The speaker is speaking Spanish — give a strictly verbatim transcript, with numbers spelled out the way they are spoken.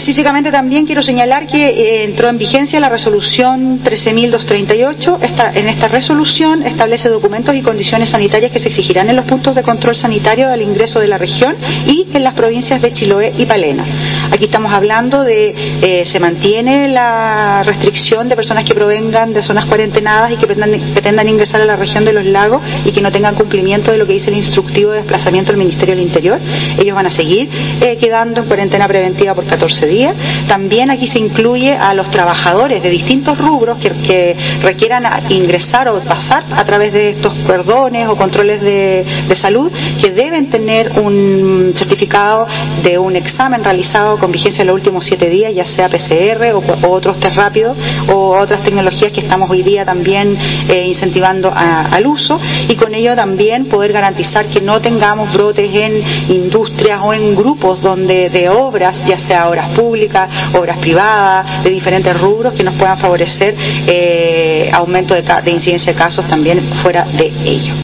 Específicamente también quiero señalar que eh, entró en vigencia la resolución trece mil doscientos treinta y ocho. Esta, en esta resolución establece documentos y condiciones sanitarias que se exigirán en los puntos de control sanitario al ingreso de la región y en las provincias de Chiloé y Palena. Aquí estamos hablando de, eh, se mantiene la restricción de personas que provengan de zonas cuarentenadas y que pretendan, pretendan ingresar a la región de los lagos y que no tengan cumplimiento de lo que dice el instructivo de desplazamiento del Ministerio del Interior. Ellos van a seguir eh, quedando en cuarentena preventiva por catorce días. También aquí se incluye a los trabajadores de distintos rubros que, que requieran ingresar o pasar a través de estos cordones o controles de, de salud, que deben tener un certificado de un examen realizado con vigencia en los últimos siete días, ya sea P C R o, o otros test rápidos o otras tecnologías que estamos hoy día también eh, incentivando a, al uso, y con ello también poder garantizar que no tengamos brotes en industrias o en grupos donde de obras, ya sea obras públicas, obras privadas, de diferentes rubros que nos puedan favorecer eh, aumento de, de incidencia de casos también fuera de ello.